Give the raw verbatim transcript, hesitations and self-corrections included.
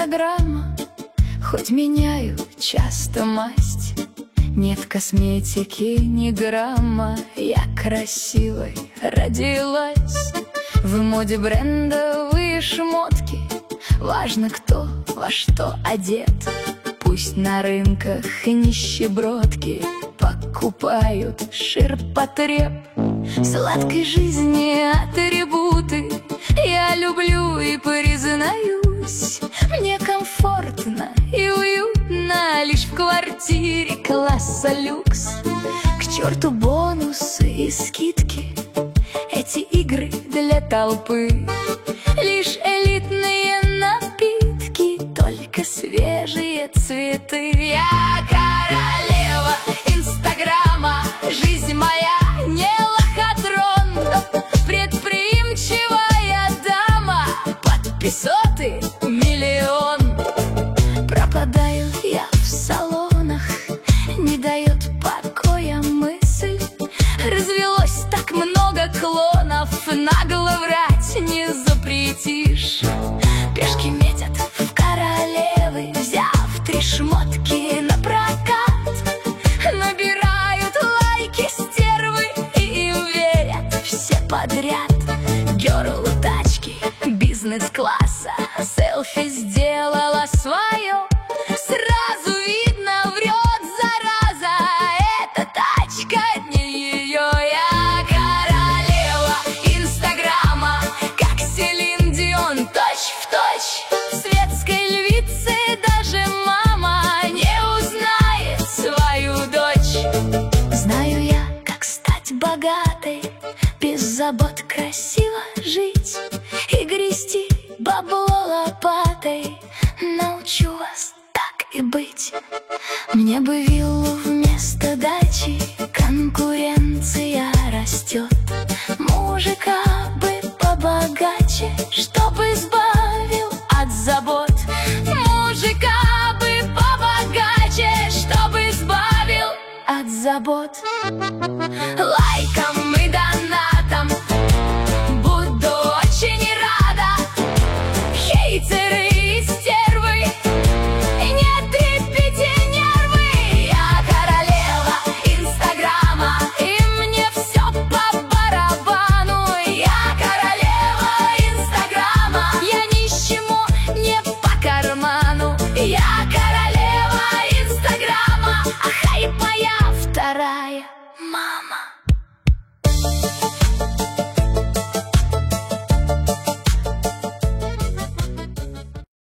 инстаграма, хоть меняю часто масть. Нет косметики ни грамма, я красивой родилась. В моде брендовые шмотки, важно, кто во что одет. Пусть на рынках нищебродки покупают ширпотреб. Сладкой жизни атрибуты я люблю и признаюсь. Мне комфортно и уютно лишь в квартире класса люкс. К черту бонусы и скидки, эти игры для толпы. Лишь элитные напитки, только свежие цветы. Я королева инстаграма, жизнь моя не лохотрон. Предприимчивая дама, подписоты миллион. Пропадаю я в салонах, не дает покоя мысль. Развелось так много клонов, нагло врать не запретишь. Пешки метят в королевы, взяв три шмотки на прокат. Набирают лайки стервы и им верят все подряд. Герл тачки бизнес-класса, селфи сделала свое. Сразу видно, врет зараза, эта тачка не ее. Я королева инстаграма, как Селин Дион, точь в точь. Светской львицы даже мама не узнает свою дочь. Знаю я, как стать богатой, без забот красиво жить и грести бабло лопатой. Научу вас так и быть. Мне бы виллу вместо дачи, конкуренция растет. Мужика бы побогаче, чтоб избавил от забот. Мужика бы побогаче, чтоб избавил от забот.